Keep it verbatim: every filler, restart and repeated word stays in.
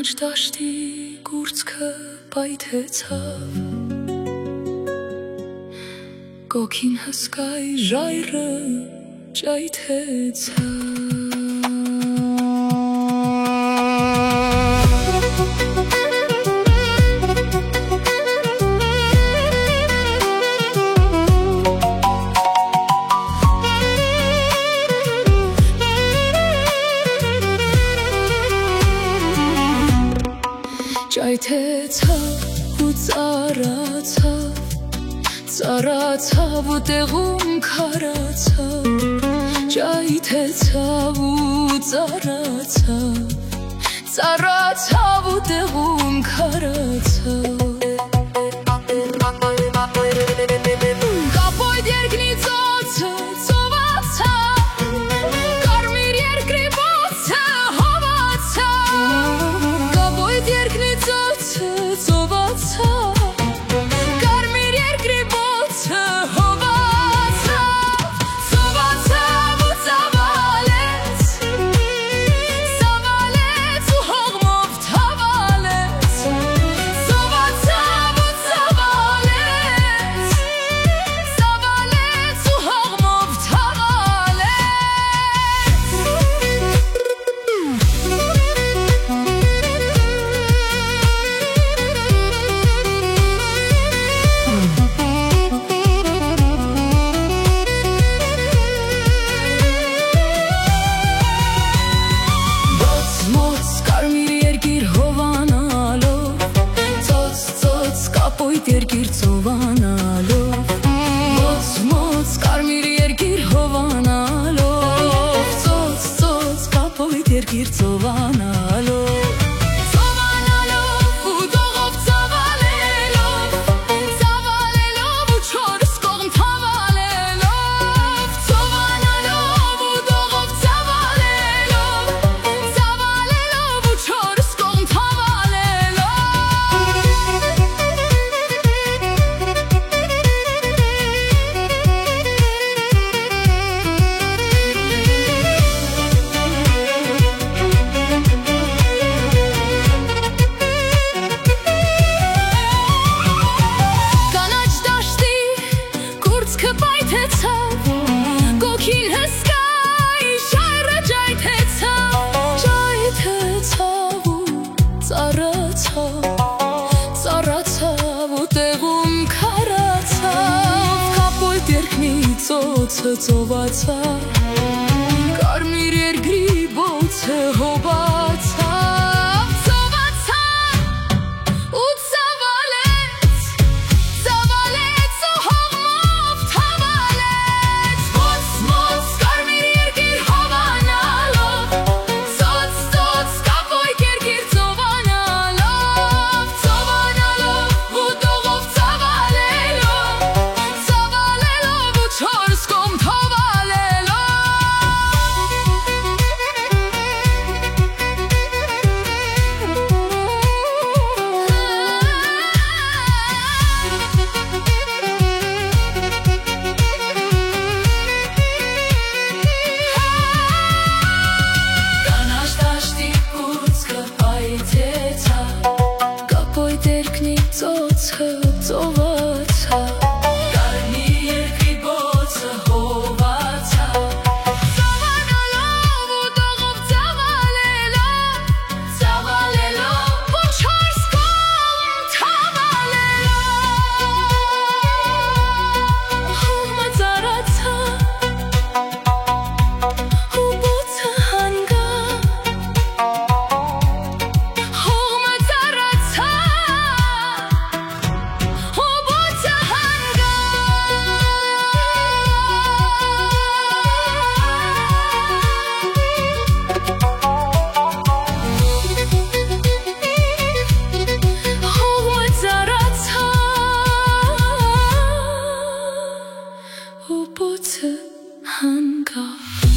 Կանաչ դաշտի կուրծքը պայթեցավ, կոքին հսկայ ժայռը ճայթեցավ։ Ճայթեցավ ու ծառացավ, ծառացավ ու տեղում քարացավ, ճայթեցավ ու ծառացավ, ծառացավ ու տեղում քարացավ։ Կապոյտ երկնի ծոցը ծովածավ, կարմիր երկրի բոցը հովացավ, կապոյտ երկնի ծոցը ծովածավ, կարմիր երկրի բոցը հովացավ, ծովածավ ու ծավալեց, ծավալեց ու հողմով թավալեց, ծովածավ ու ծավալեց, ծավալեց ու հողմով թավալեց։ Կապոյտ երկիր ծովանալով, ոնց ոնց կարմիր երկիր հովանալով, ծոց ծոց կապոյտ երկիր ծովանալով, ծովանալով ու դողով ծավալելով, ծավալելով ու չորս կողմ թավալելով, ծովանալով ու դողով ծավալելով, ծավալելով ու չորս կողմ թավալելով։ Կոքին հսկայ ժայռը ճայթեցավ, ճայթեցավ ու ծառացավ, ծառացավ ու տեղում քարացավ, կապոյտ երկնի ծոցը ծովածավ, կարմիր երկրի բոցը հովացավ, ծոցը ծովածավ, կարմիր երկրի բոցը հովացավ, ծավալելով ու դողով ծավալելով, ծավալելով ու չորս կողմ թավալելով, հողմը ծառացավ ու բոցը հանգավ, հողմը ծառացավ ու բոցը հանգավ։